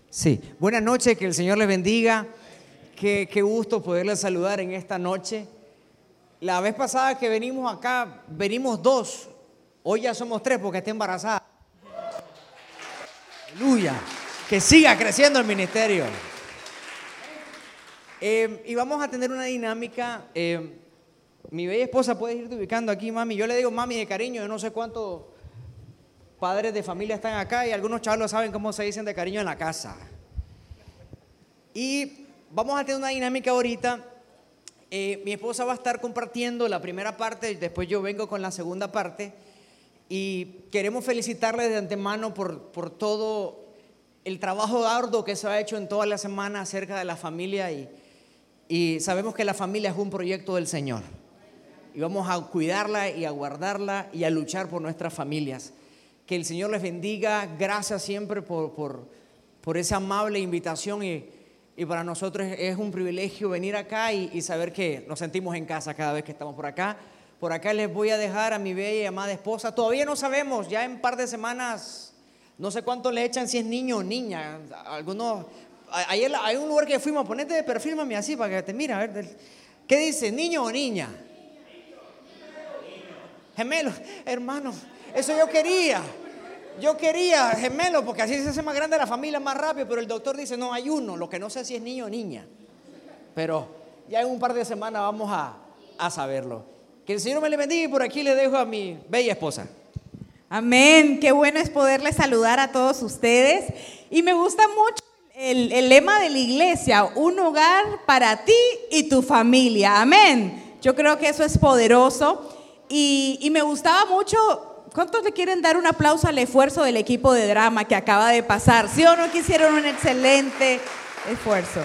Sí, buenas noches, que el Señor les bendiga. Qué gusto poderles saludar en esta noche. La vez pasada que venimos acá, venimos 2. Hoy ya somos 3 porque está embarazada. Aleluya. Que siga creciendo el ministerio. Y vamos a tener una dinámica. Mi bella esposa puede irte ubicando aquí, mami. Yo le digo mami de cariño. Yo no sé cuántos padres de familia están acá y algunos chavos saben cómo se dicen de cariño en la casa. Y vamos a tener una dinámica ahorita. Mi esposa va a estar compartiendo la primera parte y después yo vengo con la segunda parte. Y queremos felicitarles de antemano por todo el trabajo arduo que se ha hecho en toda la semana acerca de la familia. Y sabemos que la familia es un proyecto del Señor. Y vamos a cuidarla y a guardarla y a luchar por nuestras familias. Que el Señor les bendiga. Gracias siempre por esa amable invitación y para nosotros es un privilegio venir acá y saber que nos sentimos en casa cada vez que estamos por acá. Por acá les voy a dejar a mi bella y amada esposa. Todavía no sabemos, ya en un par de semanas, no sé cuánto le echan, si es niño o niña. Algunos, ayer hay un lugar que fuimos, ponete de perfil, mami, así para que te mire. A ver, ¿qué dice? ¿Niño o niña? Gemelo, hermano. Eso yo quería gemelo, porque así se hace más grande la familia más rápido, pero el doctor dice, no, hay uno, lo que no sé si es niño o niña. Pero ya en un par de semanas vamos a saberlo. Que el Señor me le bendiga y por aquí le dejo a mi bella esposa. Amén, qué bueno es poderles saludar a todos ustedes. Y me gusta mucho el lema de la iglesia, un hogar para ti y tu familia. Amén, yo creo que eso es poderoso. Y me gustaba mucho, ¿cuántos le quieren dar un aplauso al esfuerzo del equipo de drama que acaba de pasar? ¿Sí o no que hicieron un excelente esfuerzo?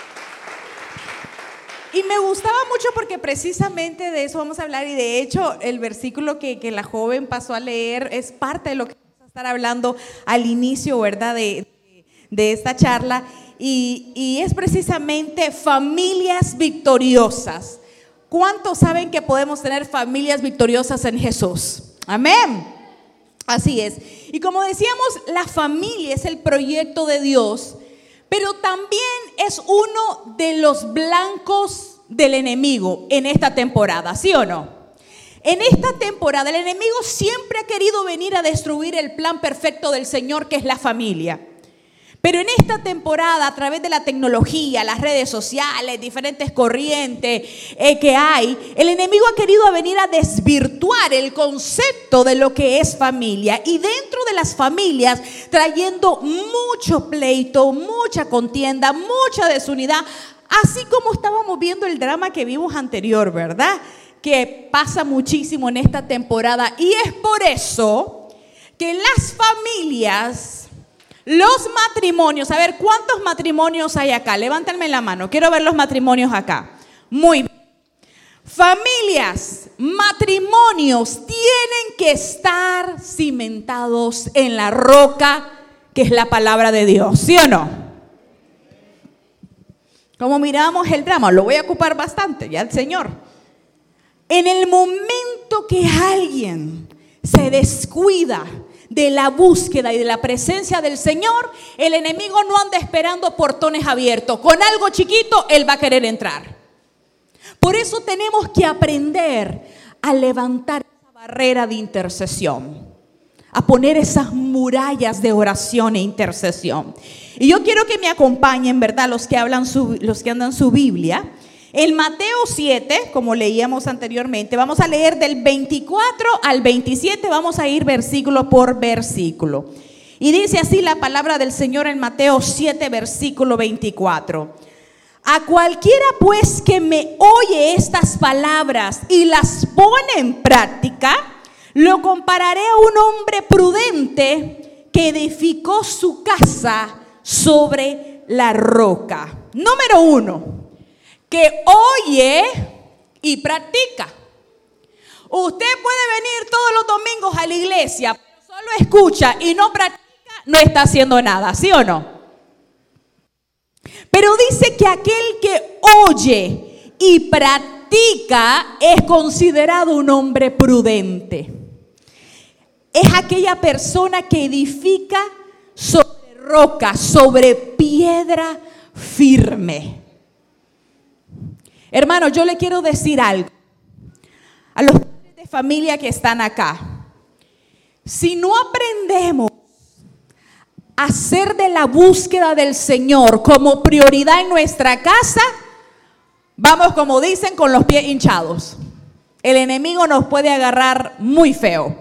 Y me gustaba mucho porque precisamente de eso vamos a hablar y de hecho el versículo que la joven pasó a leer es parte de lo que vamos a estar hablando al inicio, ¿verdad? De esta charla y es precisamente familias victoriosas. ¿Cuántos saben que podemos tener familias victoriosas en Jesús? Amén. Así es. Y como decíamos, la familia es el proyecto de Dios, pero también es uno de los blancos del enemigo en esta temporada, ¿sí o no? En esta temporada el enemigo siempre ha querido venir a destruir el plan perfecto del Señor, que es la familia. Pero en esta temporada, a través de la tecnología, las redes sociales, diferentes corrientes que hay, el enemigo ha querido venir a desvirtuar el concepto de lo que es familia. Y dentro de las familias, trayendo mucho pleito, mucha contienda, mucha desunidad, así como estábamos viendo el drama que vimos anterior, ¿verdad? Que pasa muchísimo en esta temporada. Y es por eso que las familias... Los matrimonios, a ver, ¿cuántos matrimonios hay acá? Levántenme la mano, quiero ver los matrimonios acá. Muy bien. Familias, matrimonios tienen que estar cimentados en la roca que es la palabra de Dios, ¿sí o no? Como miramos el drama, lo voy a ocupar bastante, ya el Señor. En el momento que alguien se descuida de la búsqueda y de la presencia del Señor, el enemigo no anda esperando portones abiertos. Con algo chiquito, él va a querer entrar. Por eso tenemos que aprender a levantar esa barrera de intercesión, a poner esas murallas de oración e intercesión. Y yo quiero que me acompañen, ¿verdad? Los que andan su Biblia. En Mateo 7, como leíamos anteriormente, vamos a leer del 24 al 27, vamos a ir versículo por versículo. Y dice así la palabra del Señor en Mateo 7, versículo 24. A cualquiera pues que me oye estas palabras y las pone en práctica, lo compararé a un hombre prudente que edificó su casa sobre la roca. Número 1. Que oye y practica. Usted puede venir todos los domingos a la iglesia, pero solo escucha y no practica, no está haciendo nada, ¿sí o no? Pero dice que aquel que oye y practica es considerado un hombre prudente. Es aquella persona que edifica sobre roca, sobre piedra firme. Hermano, yo le quiero decir algo a los padres de familia que están acá. Si no aprendemos a hacer de la búsqueda del Señor como prioridad en nuestra casa, vamos, como dicen, con los pies hinchados. El enemigo nos puede agarrar muy feo.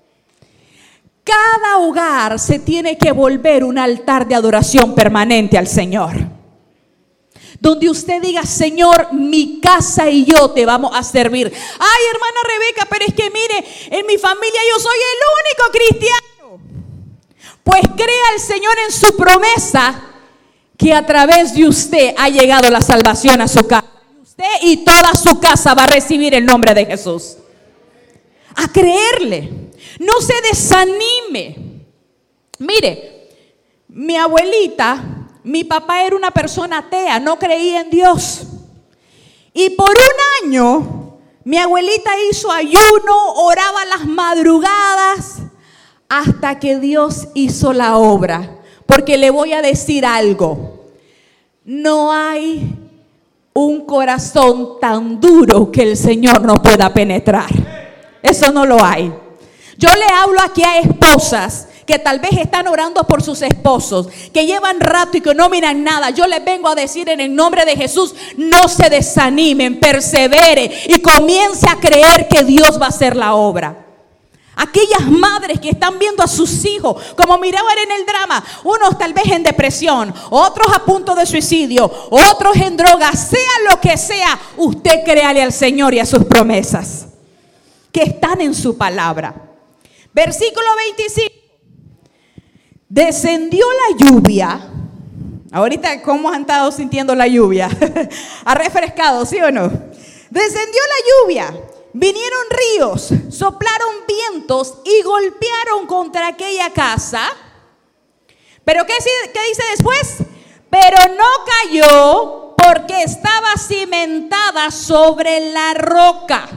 Cada hogar se tiene que volver un altar de adoración permanente al Señor, donde usted diga: Señor, mi casa y yo te vamos a servir. Ay, hermana Rebeca, pero es que mire, en mi familia yo soy el único cristiano. Pues crea el Señor en su promesa que a través de usted ha llegado la salvación a su casa. Usted y toda su casa va a recibir el nombre de Jesús. A creerle. No se desanime. Mire, mi abuelita, mi papá era una persona atea, no creía en Dios. Y por un año, mi abuelita hizo ayuno, oraba las madrugadas, hasta que Dios hizo la obra. Porque le voy a decir algo: no hay un corazón tan duro que el Señor no pueda penetrar. Eso no lo hay. Yo le hablo aquí a esposas que tal vez están orando por sus esposos, que llevan rato y que no miran nada. Yo les vengo a decir en el nombre de Jesús: no se desanimen, persevere y comience a creer que Dios va a hacer la obra. Aquellas madres que están viendo a sus hijos, como miraban en el drama, unos tal vez en depresión, otros a punto de suicidio, otros en droga, sea lo que sea, usted créale al Señor y a sus promesas que están en su palabra. Versículo 25. Descendió la lluvia. Ahorita, ¿cómo han estado sintiendo la lluvia? ¿Ha refrescado, sí o no? Descendió la lluvia. Vinieron ríos, soplaron vientos y golpearon contra aquella casa. ¿Pero qué dice después? Pero no cayó porque estaba cimentada sobre la roca.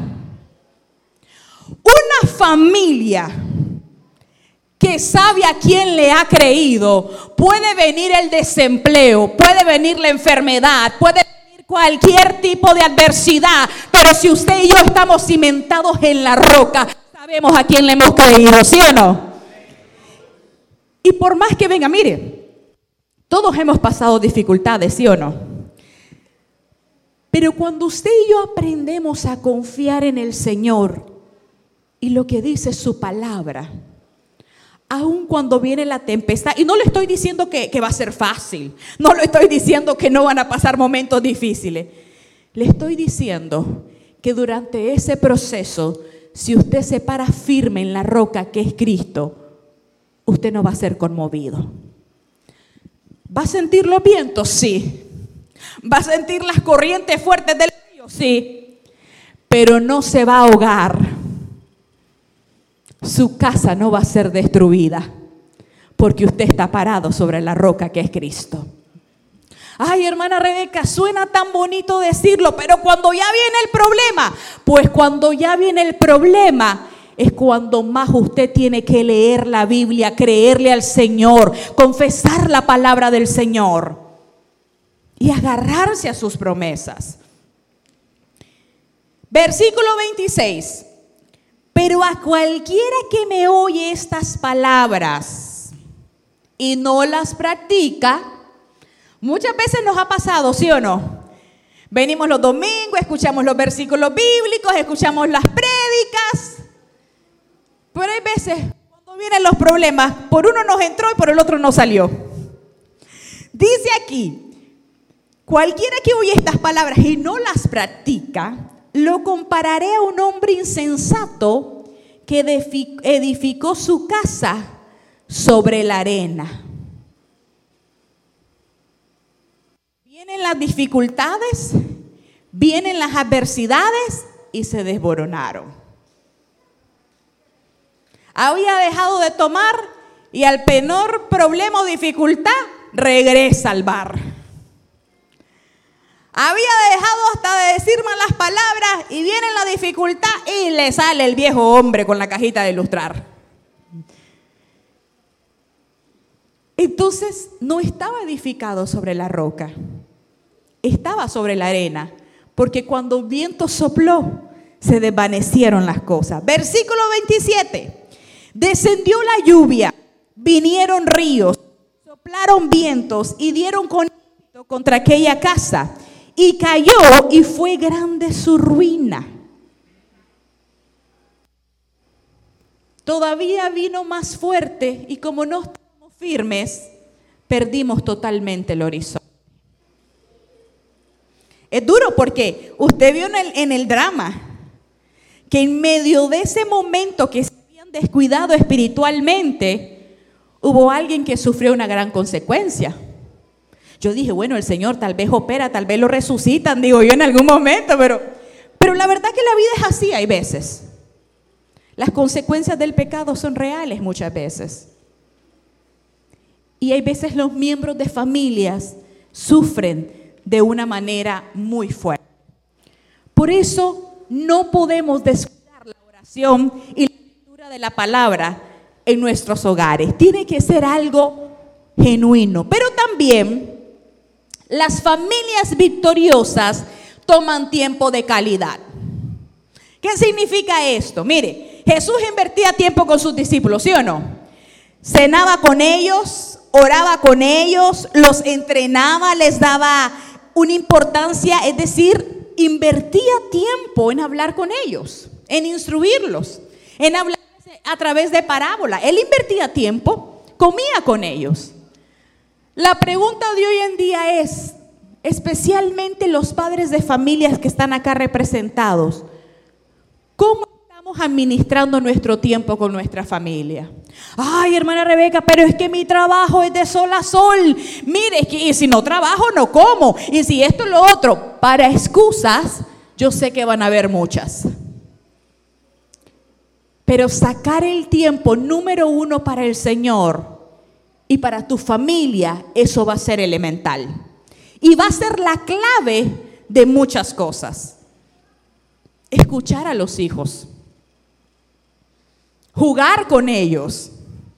Una familia que sabe a quién le ha creído, puede venir el desempleo, puede venir la enfermedad, puede cualquier tipo de adversidad, pero si usted y yo estamos cimentados en la roca, sabemos a quién le hemos creído, ¿sí o no? Y por más que venga, mire, todos hemos pasado dificultades, ¿sí o no? Pero cuando usted y yo aprendemos a confiar en el Señor y lo que dice su palabra, aun cuando viene la tempestad, y no le estoy diciendo que va a ser fácil, no le estoy diciendo que no van a pasar momentos difíciles, le estoy diciendo que durante ese proceso, si usted se para firme en la roca que es Cristo, usted no va a ser conmovido. ¿Va a sentir los vientos? Sí. ¿Va a sentir las corrientes fuertes del río? Sí. Pero no se va a ahogar. Su casa no va a ser destruida porque usted está parado sobre la roca que es Cristo. Ay, hermana Rebeca, suena tan bonito decirlo, pero cuando ya viene el problema, pues cuando ya viene el problema es cuando más usted tiene que leer la Biblia, creerle al Señor, confesar la palabra del Señor y agarrarse a sus promesas. Versículo 26. Pero a cualquiera que me oye estas palabras y no las practica, muchas veces nos ha pasado, ¿sí o no? Venimos los domingos, escuchamos los versículos bíblicos, escuchamos las prédicas, pero hay veces cuando vienen los problemas, por uno nos entró y por el otro no salió. Dice aquí, cualquiera que oye estas palabras y no las practica, lo compararé a un hombre insensato que edificó su casa sobre la arena. Vienen las dificultades, vienen las adversidades y se desboronaron. Había dejado de tomar y al menor problema o dificultad regresa al bar. Había dejado hasta de decir malas palabras y viene la dificultad y le sale el viejo hombre con la cajita de ilustrar. Entonces no estaba edificado sobre la roca, estaba sobre la arena, porque cuando el viento sopló, se desvanecieron las cosas. Versículo 27. Descendió la lluvia, vinieron ríos, soplaron vientos y dieron con éxito contra aquella casa, y cayó y fue grande su ruina. Todavía vino más fuerte y como no estábamos firmes, perdimos totalmente el horizonte. Es duro porque usted vio en el drama que en medio de ese momento que se habían descuidado espiritualmente, hubo alguien que sufrió una gran consecuencia. Yo dije, bueno, el Señor tal vez opera, tal vez lo resucitan, digo yo en algún momento, pero la verdad que la vida es así, hay veces. Las consecuencias del pecado son reales muchas veces. Y hay veces los miembros de familias sufren de una manera muy fuerte. Por eso no podemos descuidar la oración y la lectura de la palabra en nuestros hogares. Tiene que ser algo genuino. Pero también las familias victoriosas toman tiempo de calidad. ¿Qué significa esto? Mire, Jesús invertía tiempo con sus discípulos, ¿sí o no? Cenaba con ellos, oraba con ellos, los entrenaba, les daba una importancia, es decir, invertía tiempo en hablar con ellos, en instruirlos, en hablar a través de parábola. Él invertía tiempo, comía con ellos. La pregunta de hoy en día es, especialmente los padres de familias que están acá representados, ¿cómo estamos administrando nuestro tiempo con nuestra familia? Ay, hermana Rebeca, pero es que mi trabajo es de sol a sol. Mire, es que y si no trabajo no como. Y si esto lo otro, para excusas, yo sé que van a haber muchas. Pero sacar el tiempo número uno para el Señor y para tu familia, eso va a ser elemental. Y va a ser la clave de muchas cosas. Escuchar a los hijos. Jugar con ellos.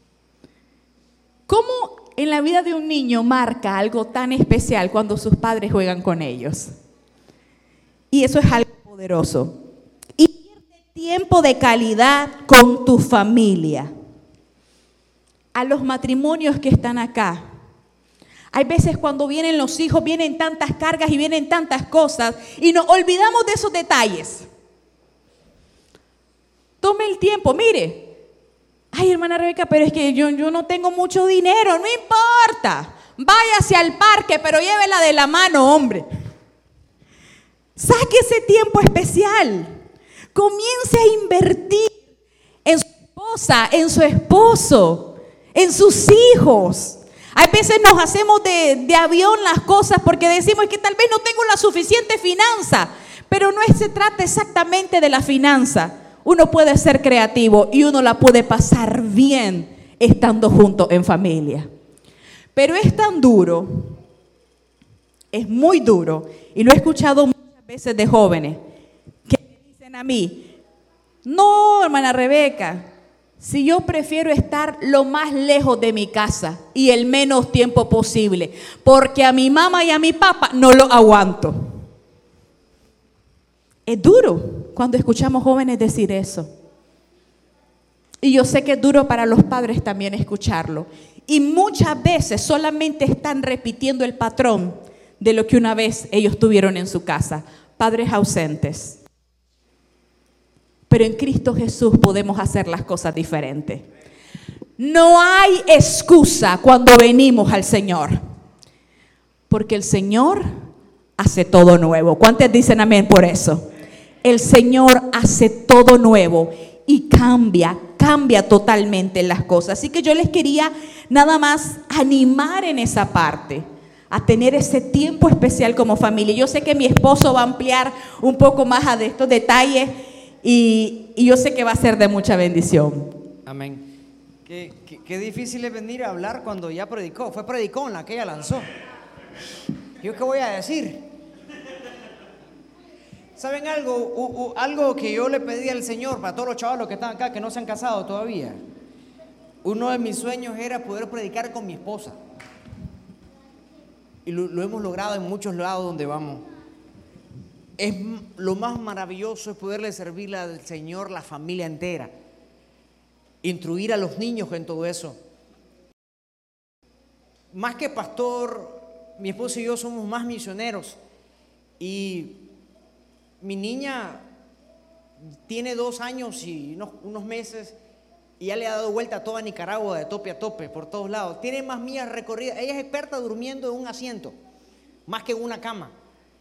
¿Cómo en la vida de un niño marca algo tan especial cuando sus padres juegan con ellos? Y eso es algo poderoso. Invierte tiempo de calidad con tu familia. A los matrimonios que están acá. Hay veces cuando vienen los hijos, vienen tantas cargas y vienen tantas cosas y nos olvidamos de esos detalles. Tome el tiempo, mire. Ay, hermana Rebeca, pero es que yo no tengo mucho dinero, no importa. Váyase al parque, pero llévela de la mano, hombre. Saque ese tiempo especial. Comience a invertir en su esposa, en su esposo, en sus hijos. Hay veces nos hacemos de avión las cosas porque decimos que tal vez no tengo la suficiente finanza, pero no se trata exactamente de la finanza. Uno puede ser creativo y uno la puede pasar bien estando juntos en familia. Pero es tan duro, es muy duro, y lo he escuchado muchas veces de jóvenes que me dicen a mí, no, hermana Rebeca, si yo prefiero estar lo más lejos de mi casa y el menos tiempo posible, porque a mi mamá y a mi papá no lo aguanto. Es duro cuando escuchamos jóvenes decir eso. Y yo sé que es duro para los padres también escucharlo. Y muchas veces solamente están repitiendo el patrón de lo que una vez ellos tuvieron en su casa. Padres ausentes. Pero en Cristo Jesús podemos hacer las cosas diferentes. No hay excusa cuando venimos al Señor. Porque el Señor hace todo nuevo. ¿Cuántos dicen amén por eso? El Señor hace todo nuevo y cambia totalmente las cosas. Así que yo les quería nada más animar en esa parte, a tener ese tiempo especial como familia. Yo sé que mi esposo va a ampliar un poco más de estos detalles y yo sé que va a ser de mucha bendición. Amén. Qué difícil es venir a hablar cuando ya predicó. Fue predicón la que ella lanzó. ¿Yo qué voy a decir? ¿Saben algo? Algo que yo le pedí al Señor para todos los chavalos que están acá, que no se han casado todavía. Uno de mis sueños era poder predicar con mi esposa. Y lo hemos logrado en muchos lados donde vamos. Lo más maravilloso es poderle servirle al Señor la familia entera. Instruir a los niños en todo eso. Más que pastor, mi esposa y yo somos más misioneros. Y mi niña tiene 2 años y unos meses. Y ya le ha dado vuelta a toda Nicaragua de tope a tope, por todos lados. Tiene más millas recorridas. Ella es experta durmiendo en un asiento, más que en una cama.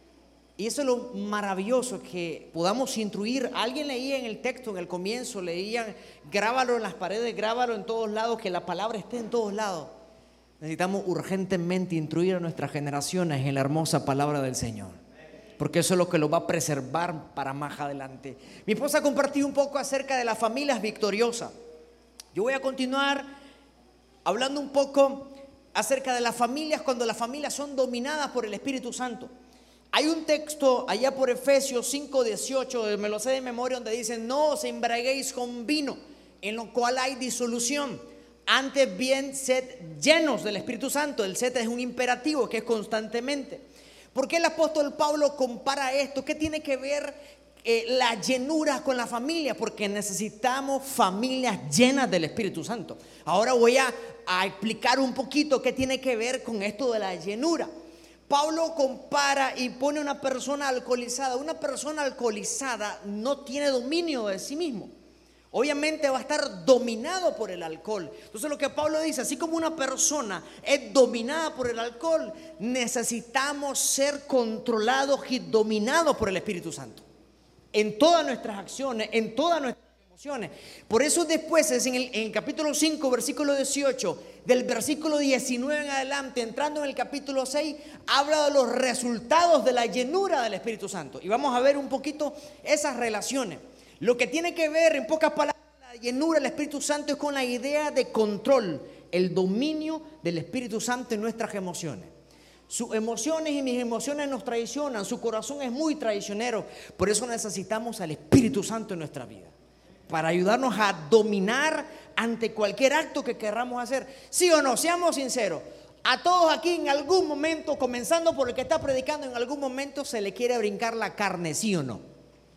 Y eso es lo maravilloso, que podamos instruir. Alguien leía en el texto, en el comienzo, leían, grábalo en las paredes, grábalo en todos lados, que la palabra esté en todos lados. Necesitamos urgentemente instruir a nuestras generaciones en la hermosa palabra del Señor, porque eso es lo que lo va a preservar para más adelante. Mi esposa compartió un poco acerca de las familias victoriosas. Yo voy a continuar hablando un poco acerca de las familias cuando las familias son dominadas por el Espíritu Santo. Hay un texto allá por Efesios 5:18, me lo sé de memoria, donde dice: no os embriaguéis con vino, en lo cual hay disolución. Antes bien, sed llenos del Espíritu Santo. El sed es un imperativo que es constantemente. ¿Por qué el apóstol Pablo compara esto? ¿Qué tiene que ver la llenura con la familia? Porque necesitamos familias llenas del Espíritu Santo. Ahora voy a explicar un poquito qué tiene que ver con esto de la llenura. Pablo compara y pone una persona alcoholizada. Una persona alcoholizada no tiene dominio de sí mismo. Obviamente va a estar dominado por el alcohol. Entonces lo que Pablo dice, así como una persona es dominada por el alcohol, necesitamos ser controlados y dominados por el Espíritu Santo. En todas nuestras acciones, en todas nuestras emociones. Por eso después es en el capítulo 5, versículo 18, del versículo 19 en adelante, entrando en el capítulo 6, habla de los resultados de la llenura del Espíritu Santo. Y vamos a ver un poquito esas relaciones. Lo que tiene que ver, en pocas palabras, la llenura del Espíritu Santo es con la idea de control, el dominio del Espíritu Santo en nuestras emociones. Sus emociones y mis emociones nos traicionan, su corazón es muy traicionero. Por eso necesitamos al Espíritu Santo en nuestra vida, para ayudarnos a dominar ante cualquier acto que queramos hacer. ¿Sí o no? Seamos sinceros. A todos aquí en algún momento, comenzando por el que está predicando, en algún momento se le quiere brincar la carne, ¿sí o no?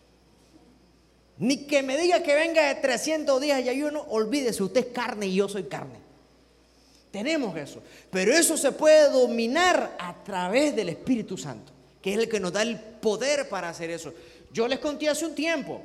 Ni que me diga que venga de 300 días de ayuno, olvídese, usted es carne y yo soy carne. Tenemos eso, pero eso se puede dominar a través del Espíritu Santo, que es el que nos da el poder para hacer eso. Yo les conté hace un tiempo,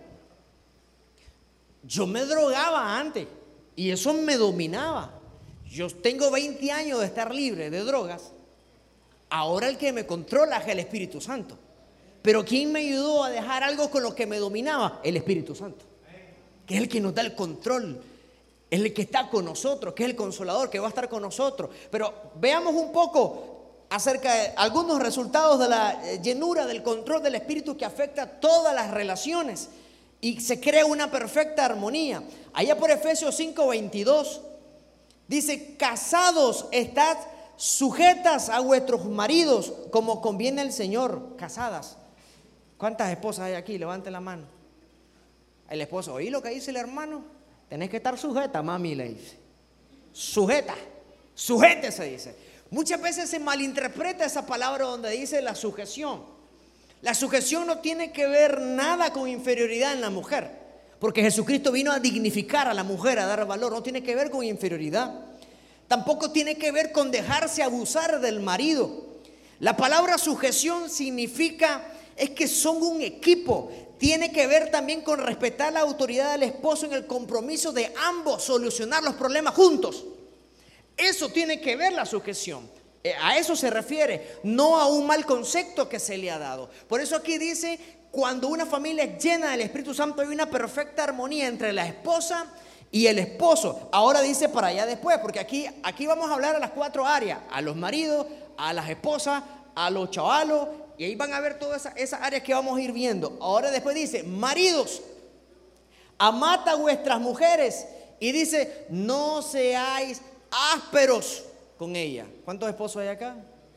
yo me drogaba antes y eso me dominaba. Yo tengo 20 años de estar libre de drogas. Ahora el que me controla es el Espíritu Santo. Pero ¿quién me ayudó a dejar algo con lo que me dominaba? El Espíritu Santo, que es el que nos da el control, es el que está con nosotros, que es el consolador, que va a estar con nosotros. Pero veamos un poco acerca de algunos resultados de la llenura, del control del Espíritu, que afecta a todas las relaciones y se crea una perfecta armonía. Allá por Efesios 5:22 dice: casados, estad sujetas a vuestros maridos como conviene al Señor. Casadas. ¿Cuántas esposas hay aquí? Levanten la mano. El esposo, ¿oí lo que dice el hermano? Tenés que estar sujeta, mami, le dice. Sujeta, sujétese, dice. Muchas veces se malinterpreta esa palabra donde dice la sujeción. La sujeción no tiene que ver nada con inferioridad en la mujer, porque Jesucristo vino a dignificar a la mujer, a dar valor. No tiene que ver con inferioridad. Tampoco tiene que ver con dejarse abusar del marido. La palabra sujeción significa es que son un equipo. Tiene que ver también con respetar la autoridad del esposo en el compromiso de ambos solucionar los problemas juntos. Eso tiene que ver la sujeción. A eso se refiere, no a un mal concepto que se le ha dado. Por eso aquí dice, cuando una familia es llena del Espíritu Santo hay una perfecta armonía entre la esposa y el esposo. Ahora dice para allá después, porque aquí vamos a hablar a las 4 áreas: a los maridos, a las esposas, a los chavalos, y ahí van a ver todas esas áreas que vamos a ir viendo. Ahora después dice: maridos, amad a vuestras mujeres, y dice: no seáis ásperos con ella. ¿Cuántos esposos hay acá?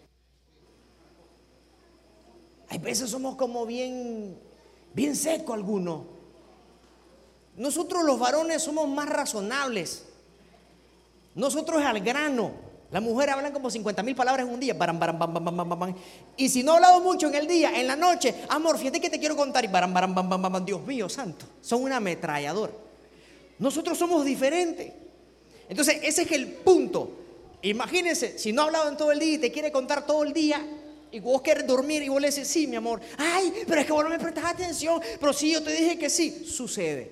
Hay veces somos como bien secos algunos. Nosotros los varones somos más razonables. Nosotros al grano. Las mujeres hablan como 50,000 palabras en un día. Baram, baram, bam, bam, bam, bam, bam. Y si no he hablado mucho en el día, en la noche, amor, fíjate que te quiero contar. Y baram, baram, bam, bam, bam, bam. Dios mío santo, son una ametralladora. Nosotros somos diferentes. Entonces ese es el punto. Imagínense, si no ha hablado en todo el día y te quiere contar todo el día, y vos querés dormir y vos le decís, sí, mi amor. Ay, pero es que vos no me prestas atención. Pero sí, yo te dije que sí. Sucede.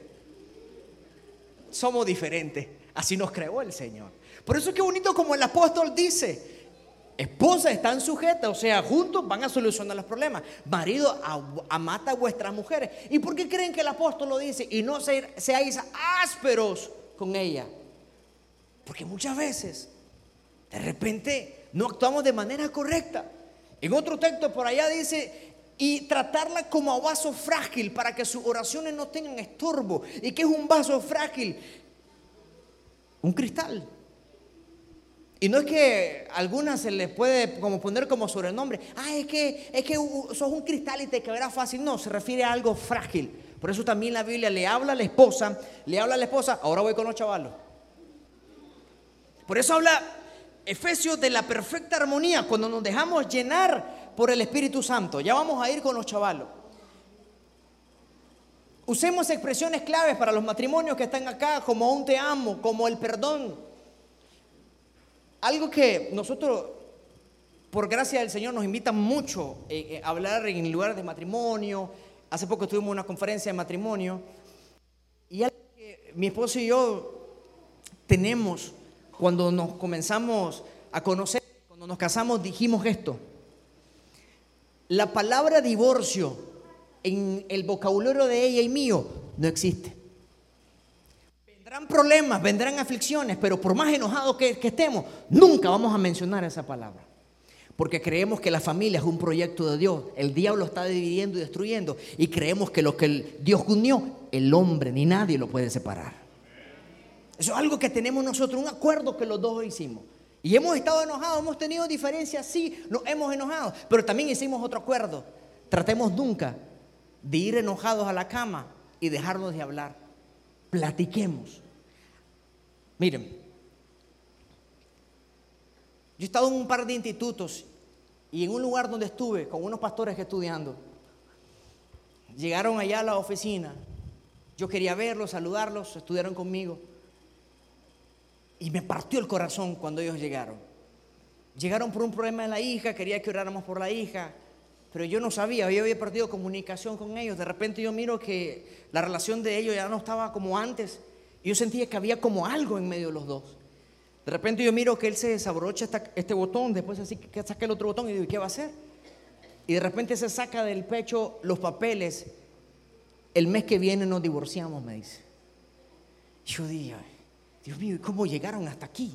Somos diferentes. Así nos creó el Señor. Por eso es que bonito como el apóstol dice, esposas están sujetas, o sea, juntos van a solucionar los problemas. Marido, amad a vuestras mujeres. ¿Y por qué creen que el apóstol lo dice? Y no seáis ásperos con ella. Porque muchas veces, de repente, no actuamos de manera correcta. En otro texto por allá dice, y tratarla como a vaso frágil para que sus oraciones no tengan estorbo. ¿Y qué es un vaso frágil? Un cristal. Y no es que a algunas se les puede como poner como sobrenombre. Es que sos un cristal y te quebrará fácil. No, se refiere a algo frágil. Por eso también la Biblia le habla a la esposa. Ahora voy con los chavalos. Por eso habla Efesios de la perfecta armonía, cuando nos dejamos llenar por el Espíritu Santo. Ya vamos a ir con los chavalos. Usemos expresiones claves para los matrimonios que están acá, como un te amo, como el perdón. Algo que nosotros, por gracia del Señor, nos invitan mucho a hablar en lugares de matrimonio. Hace poco tuvimos una conferencia de matrimonio. Y algo que mi esposo y yo tenemos cuando nos comenzamos a conocer, cuando nos casamos, dijimos esto. La palabra divorcio en el vocabulario de ella y mío no existe. Vendrán problemas, vendrán aflicciones, pero por más enojados que estemos, nunca vamos a mencionar esa palabra. Porque creemos que la familia es un proyecto de Dios. El diablo está dividiendo y destruyendo. Y creemos que lo que Dios unió, el hombre ni nadie lo puede separar. Eso es algo que tenemos nosotros, un acuerdo que los dos hicimos. Y hemos estado enojados, hemos tenido diferencias, sí, nos hemos enojado. Pero también hicimos otro acuerdo. Tratemos nunca de ir enojados a la cama y dejarnos de hablar. Platiquemos. Miren, yo he estado en un par de institutos y en un lugar donde estuve con unos pastores estudiando. Llegaron allá a la oficina. Yo quería verlos, saludarlos, estudiaron conmigo. Y me partió el corazón cuando ellos llegaron. Llegaron por un problema de la hija, quería que oráramos por la hija. Pero yo no sabía, yo había perdido comunicación con ellos. De repente yo miro que la relación de ellos ya no estaba como antes. Y yo sentía que había como algo en medio de los dos. De repente yo miro que él se desabrocha este botón, después así que saca el otro botón y digo, ¿qué va a hacer? Y de repente se saca del pecho los papeles. El mes que viene nos divorciamos, me dice. Yo dije, Dios mío, ¿y cómo llegaron hasta aquí?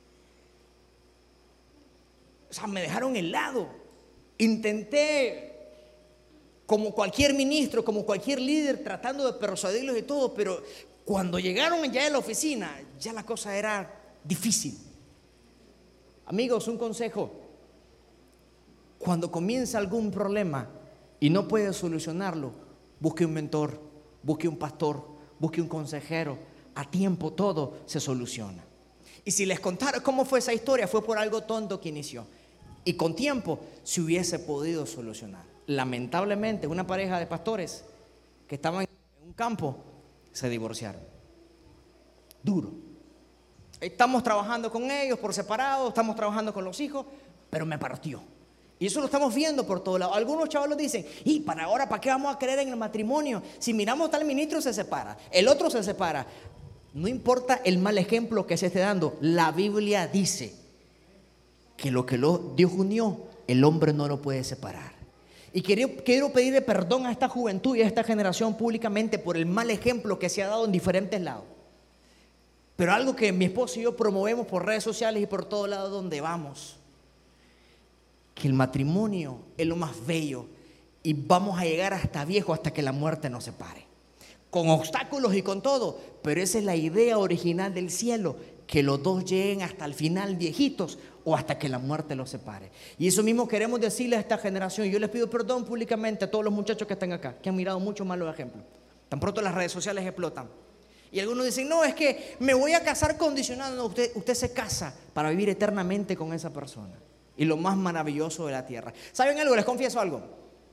O sea, me dejaron helado. Intenté, como cualquier ministro, como cualquier líder, tratando de persuadirlos y todo, pero cuando llegaron ya a la oficina, ya la cosa era difícil. Amigos, un consejo: cuando comienza algún problema y no puede solucionarlo, busque un mentor, busque un pastor, busque un consejero. A tiempo todo se soluciona. Y si les contara cómo fue esa historia, fue por algo tonto que inició. Y con tiempo se hubiese podido solucionar. Lamentablemente, una pareja de pastores que estaban en un campo se divorciaron. Duro. Estamos trabajando con ellos por separado, estamos trabajando con los hijos, pero me partió. Y eso lo estamos viendo por todos lados. Algunos chavalos dicen, ¿y para ahora para qué vamos a creer en el matrimonio? Si miramos tal ministro se separa, el otro se separa. No importa el mal ejemplo que se esté dando, la Biblia dice que lo que Dios unió, el hombre no lo puede separar. Y quiero pedirle perdón a esta juventud y a esta generación públicamente por el mal ejemplo que se ha dado en diferentes lados. Pero algo que mi esposo y yo promovemos por redes sociales y por todos lados donde vamos, que el matrimonio es lo más bello y vamos a llegar hasta viejo, hasta que la muerte nos separe. Con obstáculos y con todo, pero esa es la idea original del cielo, que los dos lleguen hasta el final viejitos o hasta que la muerte los separe. Y eso mismo queremos decirle a esta generación. Yo les pido perdón públicamente a todos los muchachos que están acá, que han mirado muchos malos ejemplos. Tan pronto las redes sociales explotan. Y algunos dicen, no, es que me voy a casar condicionado. No, usted se casa para vivir eternamente con esa persona. Y lo más maravilloso de la tierra. ¿Saben algo? Les confieso algo.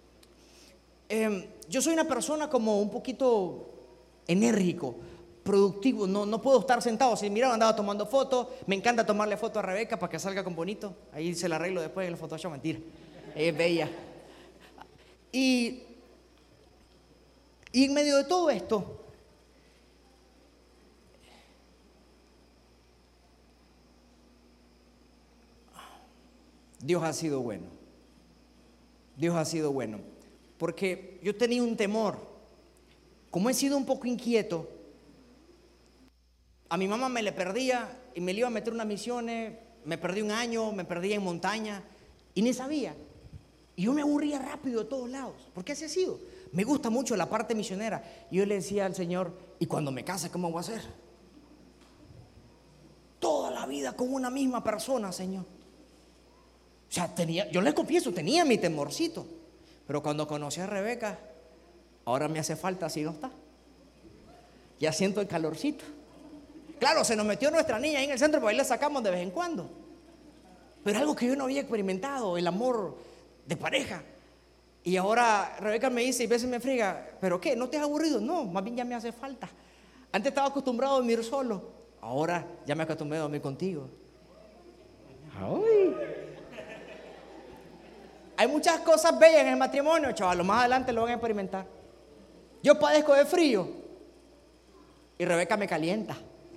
Yo soy una persona como un poquito enérgico, productivo. No puedo estar sentado. Si mira, andaba tomando fotos. Me encanta tomarle fotos a Rebeca para que salga con bonito. Ahí se la arreglo después en el Photoshop. Mentira. Ella es bella. Y en medio de todo esto, Dios ha sido bueno. Dios ha sido bueno. Porque yo tenía un temor. Como he sido un poco inquieto, a mi mamá me le perdía y me le iba a meter unas misiones. Me perdí un año, me perdí en montaña y ni sabía. Y yo me aburría rápido de todos lados. Porque así ha sido. Me gusta mucho la parte misionera. Y yo le decía al Señor, ¿y cuando me case cómo voy a hacer? Toda la vida con una misma persona, Señor. O sea, yo les confieso, tenía mi temorcito. Pero cuando conocí a Rebeca, ahora me hace falta si no está. Ya siento el calorcito. Claro, se nos metió nuestra niña ahí en el centro, pero ahí la sacamos de vez en cuando. Pero algo que yo no había experimentado, el amor de pareja. Y ahora Rebeca me dice y a veces me friega, ¿pero qué? ¿No te has aburrido? No, más bien ya me hace falta. Antes estaba acostumbrado a dormir solo. Ahora ya me acostumbré a dormir contigo. ¡Ay! Hay muchas cosas bellas en el matrimonio, chaval. Más adelante lo van a experimentar. Yo padezco de frío y Rebeca me calienta.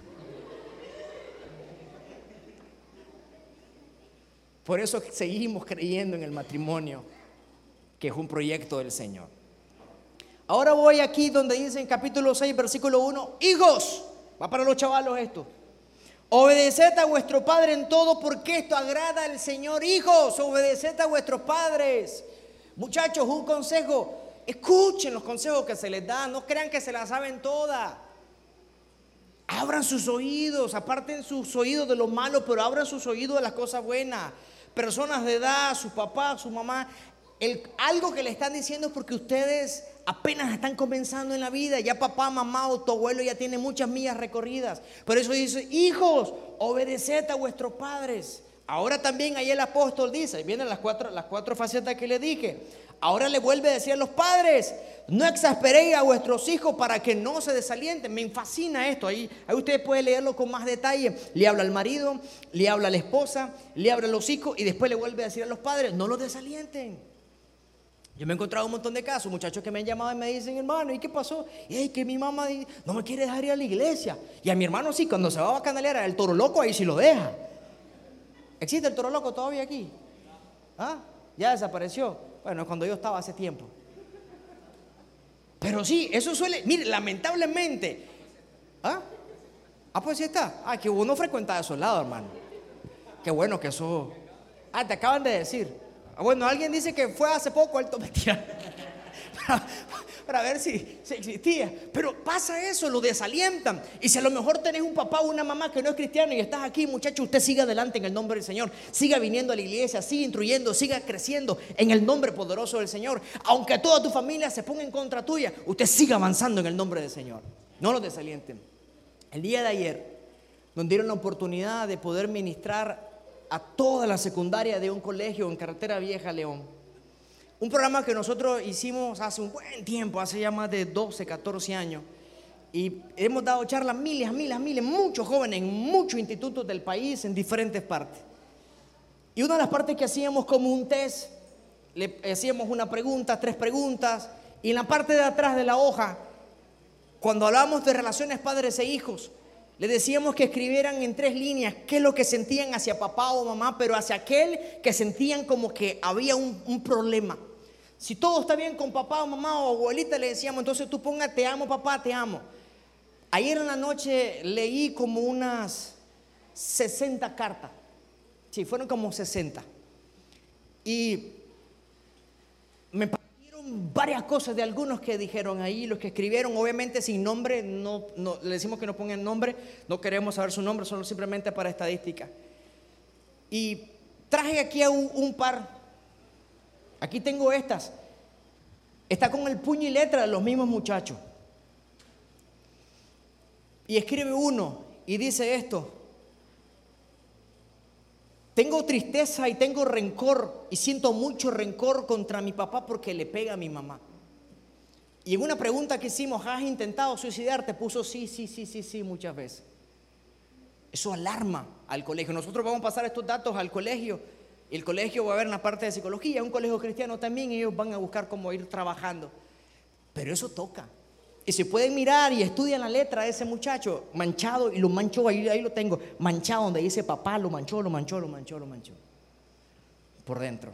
Por eso seguimos creyendo en el matrimonio, que es un proyecto del Señor. Ahora voy aquí donde dice en capítulo 6, versículo 1, hijos, va para los chavalos esto. Obedeced a vuestro padre en todo porque esto agrada al Señor. Hijos, obedeced a vuestros padres. Muchachos, un consejo, escuchen los consejos que se les dan, no crean que se las saben todas. Abran sus oídos, aparten sus oídos de lo malo, pero abran sus oídos de las cosas buenas. Personas de edad, su papá, su mamá, algo que le están diciendo es porque ustedes apenas están comenzando en la vida. Ya papá, mamá o tu abuelo ya tiene muchas millas recorridas. Por eso dice, hijos, obedeced a vuestros padres. Ahora también ahí el apóstol dice, vienen las cuatro facetas que le dije. Ahora le vuelve a decir a los padres, no exasperéis a vuestros hijos para que no se desalienten. Me fascina esto, ahí ustedes pueden leerlo con más detalle. Le habla al marido, le habla a la esposa, le habla a los hijos y después le vuelve a decir a los padres, no los desalienten. Yo me he encontrado un montón de casos, muchachos que me han llamado y me dicen, hermano, ¿y qué pasó? Y que mi mamá no me quiere dejar ir a la iglesia. Y a mi hermano sí, cuando se va a bacanalear al toro loco, ahí sí lo deja. ¿Existe el toro loco todavía aquí? ¿Ah? Ya desapareció. Bueno, cuando yo estaba hace tiempo. Pero sí, eso suele, mire, lamentablemente. Pues sí está. Que uno frecuenta esos lados, hermano. Qué bueno que eso. Te acaban de decir. Bueno, alguien dice que fue hace poco al mentira. Para ver si existía. Pero pasa eso, lo desalientan. Y si a lo mejor tenés un papá o una mamá que no es cristiano y estás aquí, muchacho, usted siga adelante en el nombre del Señor. Siga viniendo a la iglesia, siga instruyendo, siga creciendo en el nombre poderoso del Señor. Aunque toda tu familia se ponga en contra tuya, usted siga avanzando en el nombre del Señor. No lo desalienten. El día de ayer nos dieron la oportunidad de poder ministrar a toda la secundaria de un colegio en Carretera Vieja, León. Un programa que nosotros hicimos hace un buen tiempo, hace ya más de 12, 14 años. Y hemos dado charlas miles, muchos jóvenes en muchos institutos del país, en diferentes partes. Y una de las partes que hacíamos como un test, le hacíamos una pregunta, 3 preguntas, y en la parte de atrás de la hoja, cuando hablábamos de relaciones padres e hijos, le decíamos que escribieran en 3 líneas qué es lo que sentían hacia papá o mamá, pero hacia aquel que sentían como que había un problema. Si todo está bien con papá o mamá o abuelita, le decíamos, entonces tú ponga te amo papá, te amo. Ayer en la noche leí como unas 60 cartas. Sí, fueron como 60. Y me partieron varias cosas de algunos que dijeron ahí, los que escribieron, obviamente sin nombre, no, le decimos que no pongan nombre, no queremos saber su nombre, solo simplemente para estadística. Y traje aquí a un par. Aquí tengo estas. Está con el puño y letra de los mismos muchachos. Y escribe uno y dice esto: tengo tristeza y tengo rencor y siento mucho rencor contra mi papá porque le pega a mi mamá. Y en una pregunta que hicimos, ¿has intentado suicidarte? Puso sí muchas veces. Eso alarma al colegio. Nosotros vamos a pasar estos datos al colegio. Y el colegio va a ver en la parte de psicología, un colegio cristiano también, y ellos van a buscar cómo ir trabajando. Pero eso toca. Y si pueden mirar y estudian la letra de ese muchacho, manchado, y lo manchó, ahí lo tengo, manchado, donde dice papá, lo manchó. Por dentro.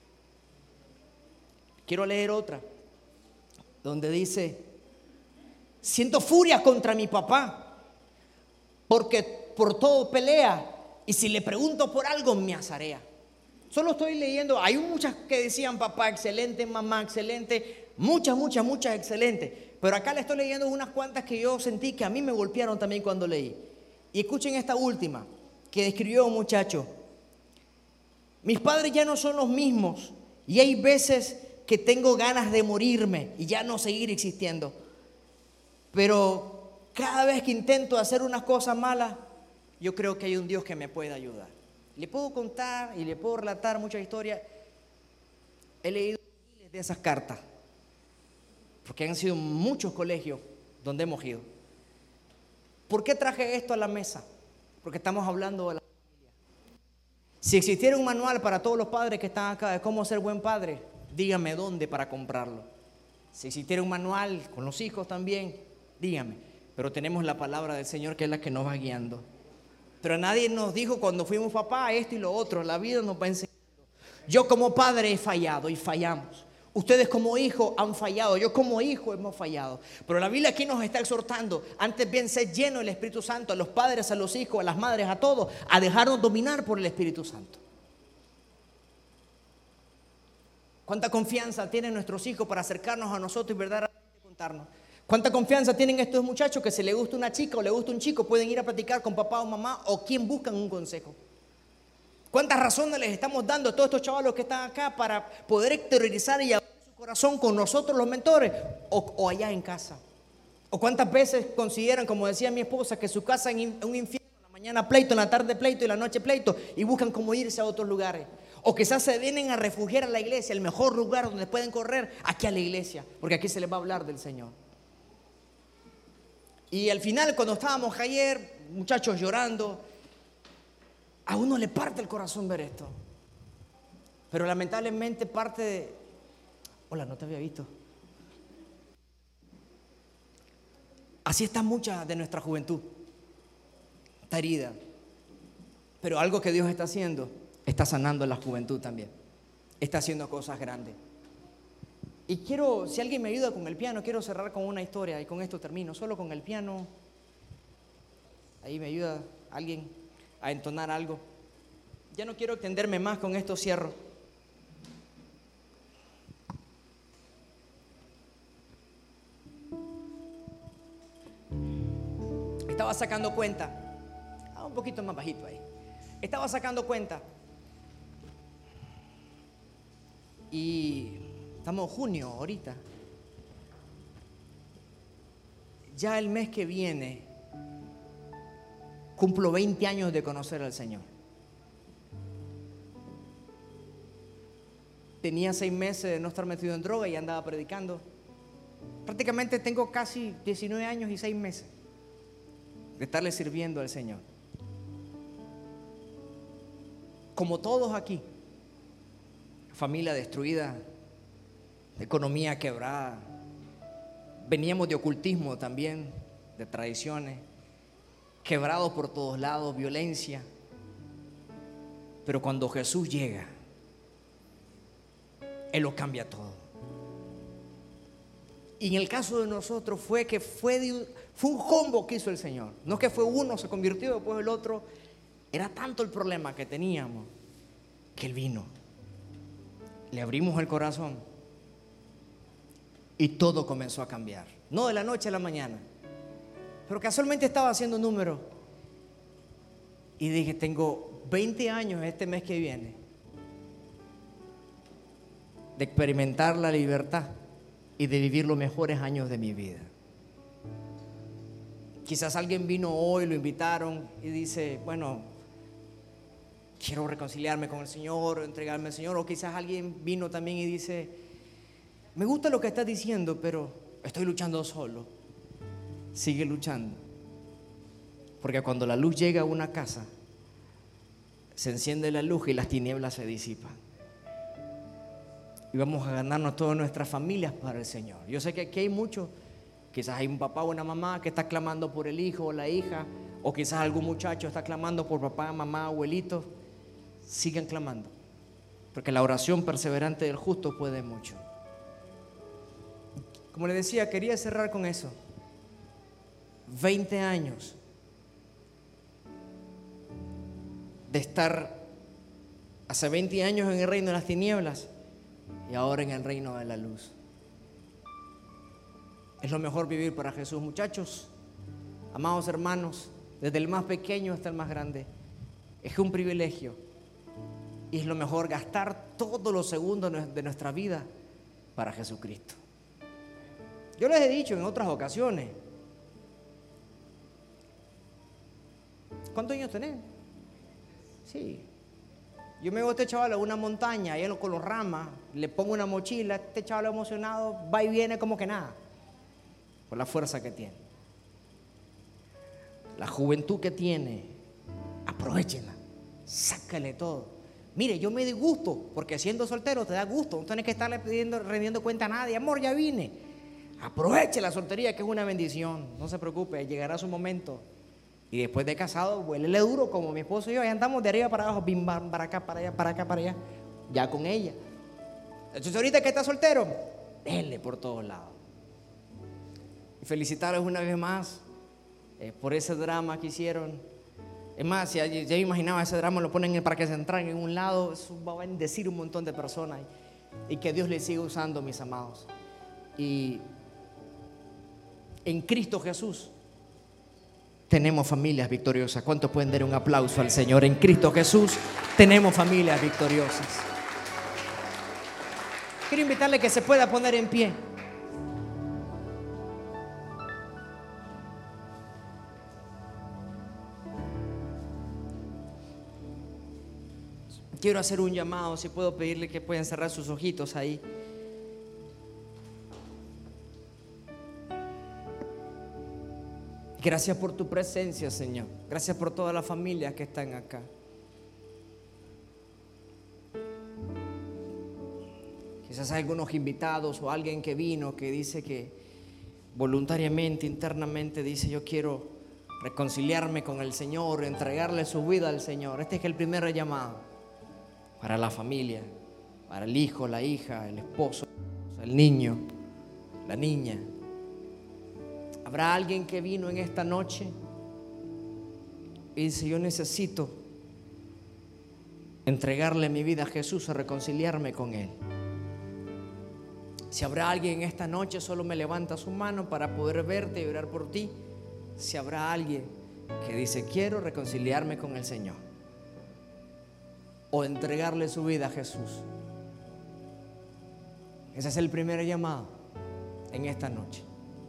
Quiero leer otra, donde dice: siento furia contra mi papá, porque por todo pelea, y si le pregunto por algo me azarea. Solo estoy leyendo, hay muchas que decían papá excelente, mamá excelente, muchas excelentes. Pero acá le estoy leyendo unas cuantas que yo sentí que a mí me golpearon también cuando leí. Y escuchen esta última, que describió un muchacho: mis padres ya no son los mismos, y hay veces que tengo ganas de morirme y ya no seguir existiendo. Pero cada vez que intento hacer unas cosas malas, yo creo que hay un Dios que me puede ayudar. Le puedo contar y le puedo relatar muchas historias. He leído miles de esas cartas, porque han sido muchos colegios donde hemos ido. ¿Por qué traje esto a la mesa? Porque estamos hablando de la familia. Si existiera un manual para todos los padres que están acá de cómo ser buen padre, dígame dónde para comprarlo. Si existiera un manual con los hijos también, dígame. Pero tenemos la palabra del Señor, que es la que nos va guiando. Pero nadie nos dijo cuando fuimos papá esto y lo otro. La vida nos va enseñando. Yo como padre he fallado y fallamos. Ustedes como hijos han fallado. Yo como hijo hemos fallado. Pero la Biblia aquí nos está exhortando, antes bien ser lleno del Espíritu Santo, a los padres, a los hijos, a las madres, a todos, a dejarnos dominar por el Espíritu Santo. ¿Cuánta confianza tienen nuestros hijos para acercarnos a nosotros y verdaderamente contarnos? ¿Cuánta confianza tienen estos muchachos que si les gusta una chica o les gusta un chico pueden ir a platicar con papá o mamá, o quien buscan un consejo? ¿Cuántas razones les estamos dando a todos estos chavalos que están acá para poder exteriorizar y abrir su corazón con nosotros los mentores o allá en casa? ¿O cuántas veces consideran, como decía mi esposa, que su casa es un infierno, en la mañana pleito, en la tarde pleito y en la noche pleito, y buscan cómo irse a otros lugares? O quizás se vienen a refugiar a la iglesia, el mejor lugar donde pueden correr, aquí a la iglesia, porque aquí se les va a hablar del Señor. Y al final, cuando estábamos ayer, muchachos llorando, a uno le parte el corazón ver esto. Pero lamentablemente parte de... Hola, no te había visto. Así está mucha de nuestra juventud. Está herida. Pero algo que Dios está haciendo, está sanando la juventud también. Está haciendo cosas grandes. Y quiero, si alguien me ayuda con el piano, quiero cerrar con una historia y con esto termino. Solo con el piano. Ahí me ayuda alguien a entonar algo. Ya no quiero extenderme más, con esto cierro. Estaba sacando cuenta. Un poquito más bajito ahí. Estaba sacando cuenta. Y estamos en junio ahorita. Ya el mes que viene cumplo 20 años de conocer al Señor. Tenía 6 meses de no estar metido en droga y andaba predicando. Prácticamente tengo casi 19 años y 6 meses de estarle sirviendo al Señor. Como todos aquí, familia destruida, economía quebrada, veníamos de ocultismo también, de tradiciones, quebrados por todos lados, violencia. Pero cuando Jesús llega, Él lo cambia todo. Y en el caso de nosotros fue un combo que hizo el Señor. No es que fue uno, se convirtió, después el otro. Era tanto el problema que teníamos que Él vino. Le abrimos el corazón y todo comenzó a cambiar. No de la noche a la mañana, pero casualmente estaba haciendo números y dije, tengo 20 años este mes que viene de experimentar la libertad y de vivir los mejores años de mi vida. Quizás alguien vino hoy, lo invitaron y dice, bueno, quiero reconciliarme con el Señor, entregarme al Señor. O quizás alguien vino también y dice, me gusta lo que estás diciendo, pero estoy luchando solo. Sigue luchando. Porque cuando la luz llega a una casa, se enciende la luz y las tinieblas se disipan. Y vamos a ganarnos todas nuestras familias para el Señor. Yo sé que aquí hay muchos, quizás hay un papá o una mamá que está clamando por el hijo o la hija, o quizás algún muchacho está clamando por papá, mamá, abuelito. Sigan clamando, porque la oración perseverante del justo puede mucho. Como le decía, quería cerrar con eso. 20 años de estar hace 20 años en el reino de las tinieblas y ahora en el reino de la luz. Es lo mejor vivir para Jesús, muchachos, amados hermanos, desde el más pequeño hasta el más grande. Es un privilegio y es lo mejor gastar todos los segundos de nuestra vida para Jesucristo. Yo les he dicho en otras ocasiones, ¿cuántos años tenés? Sí. Yo me voy a este chaval a una montaña, ahí con los ramas, le pongo una mochila, este chaval emocionado va y viene como que nada, por la fuerza que tiene. La juventud que tiene, aprovechenla, sácale todo. Mire, yo me doy gusto, porque siendo soltero te da gusto, no tienes que estarle rendiendo cuenta a nadie. Amor, ya vine. Aproveche la soltería, que es una bendición. No se preocupe, llegará su momento. Y después de casado, huélele duro, como mi esposo y yo, ya andamos de arriba para abajo, bim, bam, para acá, para allá, para acá, para allá, ya con ella. Entonces ahorita que está soltero, déle por todos lados. Y felicitarles una vez más por ese drama que hicieron. Es más, ya me imaginaba ese drama, lo ponen en el Parque Central en un lado, eso va a bendecir un montón de personas. Y que Dios les siga usando, mis amados. Y en Cristo Jesús tenemos familias victoriosas. ¿Cuántos pueden dar un aplauso al Señor? En Cristo Jesús tenemos familias victoriosas. Quiero invitarle que se pueda poner en pie. Quiero hacer un llamado, si puedo pedirle que puedan cerrar sus ojitos ahí. Gracias por tu presencia, Señor. Gracias por todas las familias que están acá. Quizás hay algunos invitados o alguien que vino que dice que voluntariamente, internamente dice: yo quiero reconciliarme con el Señor, entregarle su vida al Señor. Este es el primer llamado para la familia, para el hijo, la hija, el esposo, el niño, la niña. ¿Habrá alguien que vino en esta noche y dice: yo necesito entregarle mi vida a Jesús, a reconciliarme con Él? Si habrá alguien en esta noche, solo me levanta su mano para poder verte y orar por ti. Si habrá alguien que dice: quiero reconciliarme con el Señor o entregarle su vida a Jesús. Ese es el primer llamado en esta noche.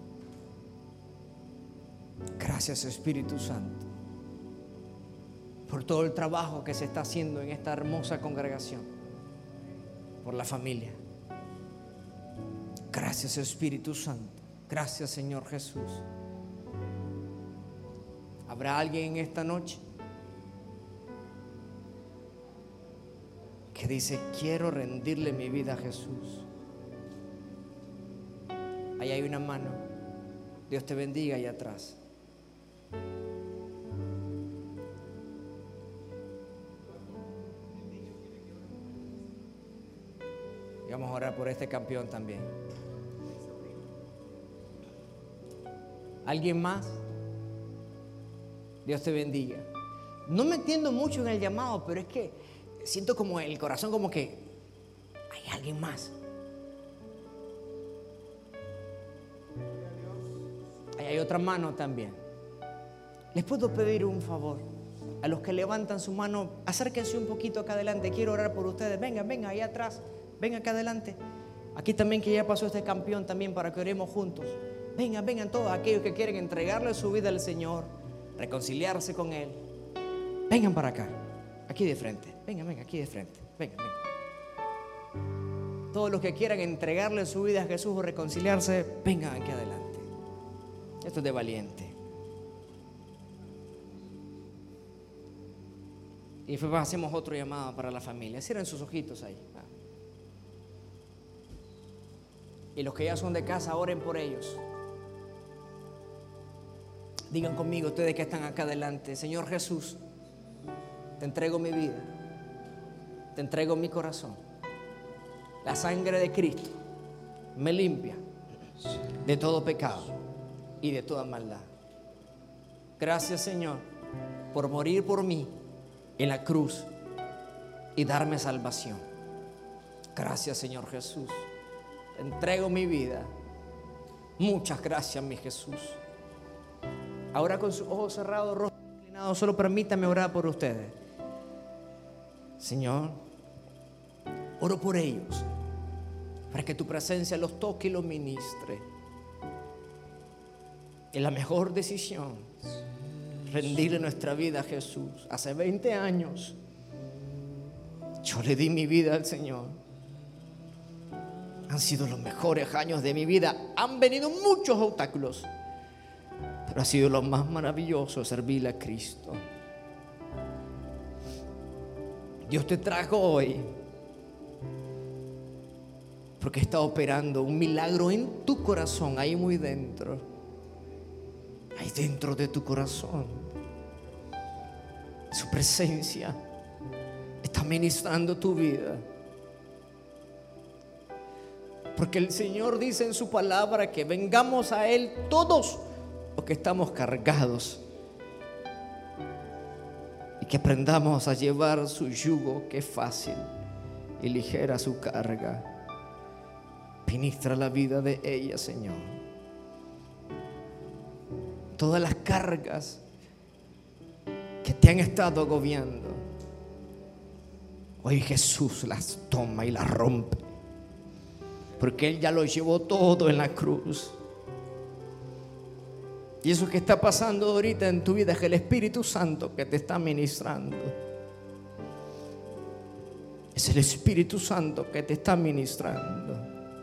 Gracias, Espíritu Santo, por todo el trabajo que se está haciendo en esta hermosa congregación, por la familia. Gracias, Espíritu Santo. Gracias, Señor Jesús. ¿Habrá alguien en esta noche que dice: quiero rendirle mi vida a Jesús? Ahí hay una mano. Dios te bendiga allá atrás. Y vamos a orar por este campeón también. ¿Alguien más? Dios te bendiga. No me entiendo mucho en el llamado, pero es que siento como el corazón como que hay alguien más. Ahí hay otra mano también. Les puedo pedir un favor. A los que levantan su mano, acérquense un poquito acá adelante. Quiero orar por ustedes. Vengan, ahí atrás. Vengan acá adelante. Aquí también, que ya pasó este campeón también, para que oremos juntos. Vengan todos aquellos que quieren entregarle su vida al Señor, reconciliarse con Él. Vengan para acá, aquí de frente. Vengan, aquí de frente. Vengan. Todos los que quieran entregarle su vida a Jesús o reconciliarse, vengan aquí adelante. Esto es de valiente. Y después hacemos otro llamado para la familia. Cierren sus ojitos ahí. Y los que ya son de casa, oren por ellos. Digan conmigo, ustedes que están acá adelante: Señor Jesús, te entrego mi vida, te entrego mi corazón. La sangre de Cristo me limpia de todo pecado y de toda maldad. Gracias, Señor, por morir por mí en la cruz y darme salvación. Gracias, Señor Jesús. Te entrego mi vida. Muchas gracias, mi Jesús. Ahora, con sus ojos cerrados, rostro inclinado, solo permítame orar por ustedes. Señor, oro por ellos, para que tu presencia los toque y los ministre. Es la mejor decisión, rendirle nuestra vida a Jesús. Hace 20 años yo le di mi vida al Señor. Han sido los mejores años de mi vida. Han venido muchos obstáculos, pero ha sido lo más maravilloso servirle a Cristo. Dios te trajo hoy porque está operando un milagro en tu corazón, ahí muy dentro, ahí dentro de tu corazón. Su presencia está ministrando tu vida, porque el Señor dice en su palabra que vengamos a Él todos los que estamos cargados y que aprendamos a llevar su yugo, que es fácil y ligera su carga. Ministra la vida de ella, Señor. Todas las cargas que te han estado agobiando, hoy Jesús las toma y las rompe, porque Él ya lo llevó todo en la cruz. Y eso que está pasando ahorita en tu vida es el Espíritu Santo que te está ministrando. Es el Espíritu Santo que te está ministrando.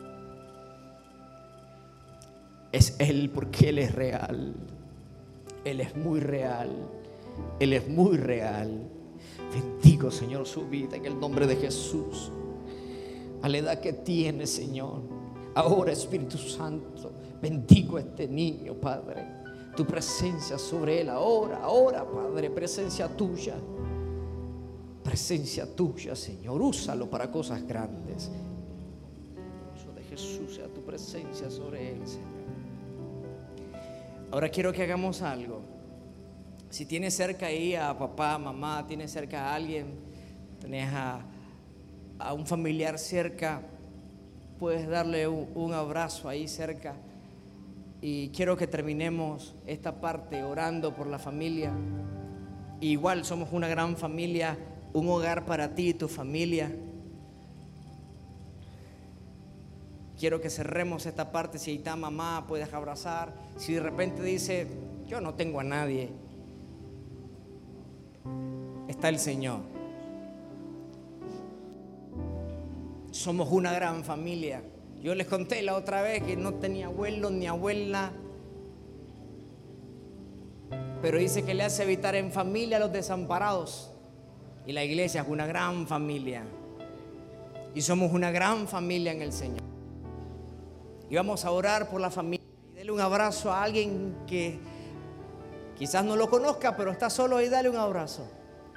Es Él, porque Él es real. Él es muy real. Él es muy real. Bendigo, Señor, su vida en el nombre de Jesús. A la edad que tiene, Señor, ahora, Espíritu Santo, bendigo a este niño, Padre. Tu presencia sobre él ahora, Padre, presencia tuya. Presencia tuya, Señor. Úsalo para cosas grandes. Uso de Jesús, sea tu presencia sobre él, Señor. Ahora quiero que hagamos algo. Si tienes cerca ahí a papá, mamá, tienes cerca a alguien, tenés a un familiar cerca, puedes darle un abrazo ahí cerca. Y quiero que terminemos esta parte orando por la familia. Igual somos una gran familia, un hogar para ti y tu familia. Quiero que cerremos esta parte. Si ahí está mamá, puedes abrazar. Si de repente dice, yo no tengo a nadie, está el Señor. Somos una gran familia. Yo les conté la otra vez que no tenía abuelo ni abuela, pero dice que le hace habitar en familia a los desamparados. Y la iglesia es una gran familia. Y somos una gran familia en el Señor. Y vamos a orar por la familia. Y dale un abrazo a alguien que quizás no lo conozca, pero está solo, y dale un abrazo.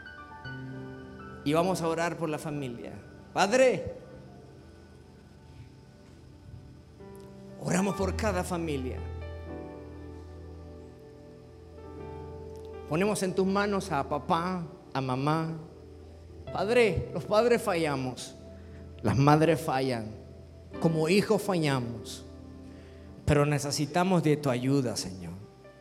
Y vamos a orar por la familia. Padre, oramos por cada familia. Ponemos en tus manos a papá, a mamá. Padre, los padres fallamos, las madres fallan, como hijos fallamos, pero necesitamos de tu ayuda, Señor,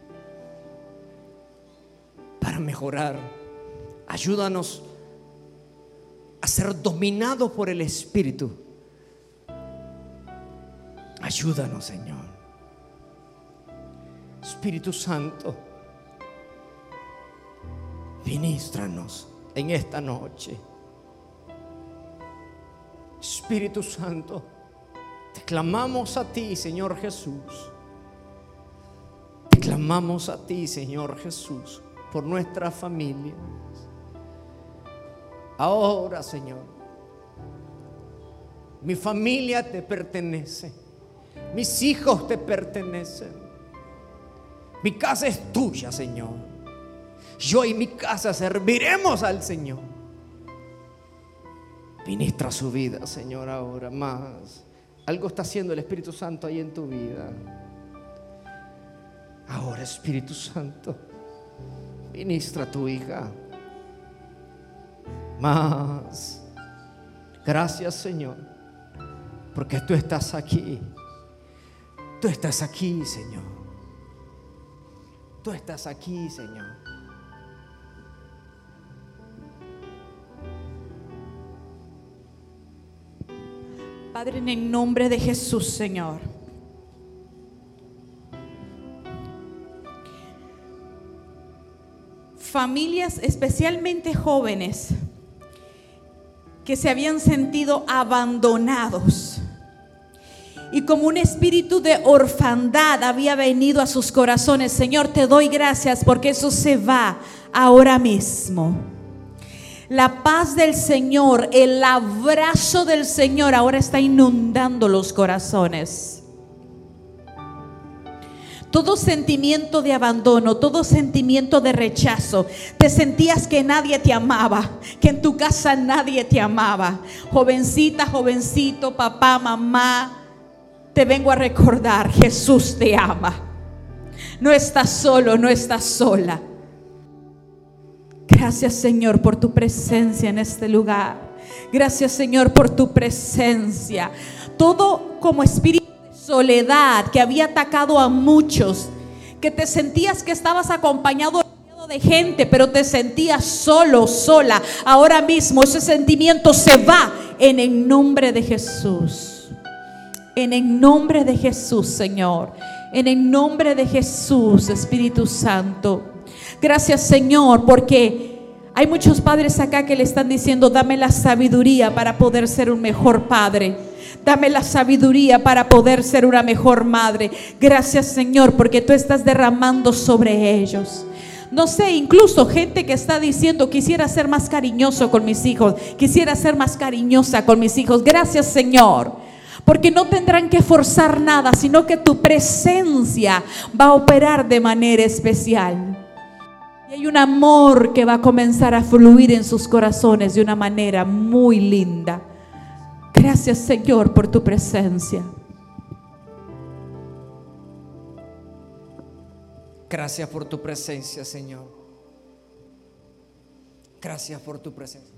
para mejorar. Ayúdanos a ser dominados por el Espíritu. Ayúdanos, Señor. Espíritu Santo, ministranos en esta noche. Espíritu Santo, te clamamos a ti, Señor Jesús. Te clamamos a ti, Señor Jesús, por nuestras familias. Ahora, Señor, mi familia te pertenece, mis hijos te pertenecen, mi casa es tuya, Señor. Yo y mi casa serviremos al Señor. Ministra su vida, Señor, ahora más. Algo está haciendo el Espíritu Santo ahí en tu vida. Ahora, Espíritu Santo, ministra a tu hija. Más. Gracias, Señor, porque tú estás aquí. Tú estás aquí, Señor. Tú estás aquí, Señor. Padre, en el nombre de Jesús, Señor, familias, especialmente jóvenes, que se habían sentido abandonados y como un espíritu de orfandad había venido a sus corazones. Señor, te doy gracias porque eso se va ahora mismo. La paz del Señor, el abrazo del Señor ahora está inundando los corazones. Todo sentimiento de abandono, todo sentimiento de rechazo, te sentías que nadie te amaba, que en tu casa nadie te amaba. Jovencita, jovencito, papá, mamá, te vengo a recordar, Jesús te ama. No estás solo, no estás sola. Gracias, Señor, por tu presencia en este lugar. Gracias, Señor, por tu presencia. Todo como espíritu de soledad que había atacado a muchos, que te sentías que estabas acompañado de gente, pero te sentías solo, sola. Ahora mismo ese sentimiento se va en el nombre de Jesús. En el nombre de Jesús, Señor. En el nombre de Jesús, Espíritu Santo. Gracias, Señor, porque hay muchos padres acá que le están diciendo: dame la sabiduría para poder ser un mejor padre. Dame la sabiduría para poder ser una mejor madre. Gracias, Señor, porque tú estás derramando sobre ellos. No sé, incluso gente que está diciendo: quisiera ser más cariñoso con mis hijos, quisiera ser más cariñosa con mis hijos. Gracias, Señor, porque no tendrán que forzar nada, sino que tu presencia va a operar de manera especial. Y hay un amor que va a comenzar a fluir en sus corazones de una manera muy linda. Gracias, Señor, por tu presencia. Gracias por tu presencia, Señor. Gracias por tu presencia.